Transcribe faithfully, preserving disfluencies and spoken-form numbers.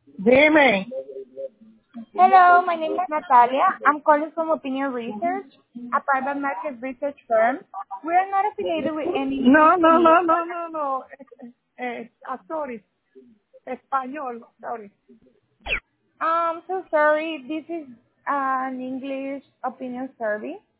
Dime. Hello, my name is Natalia. I'm calling from Opinion Research, a private market research firm. We are not affiliated with any No, no, company. no, no, no, no. Eh, eh, ah, sorry. Español, sorry. I'm so sorry. This is an English opinion survey.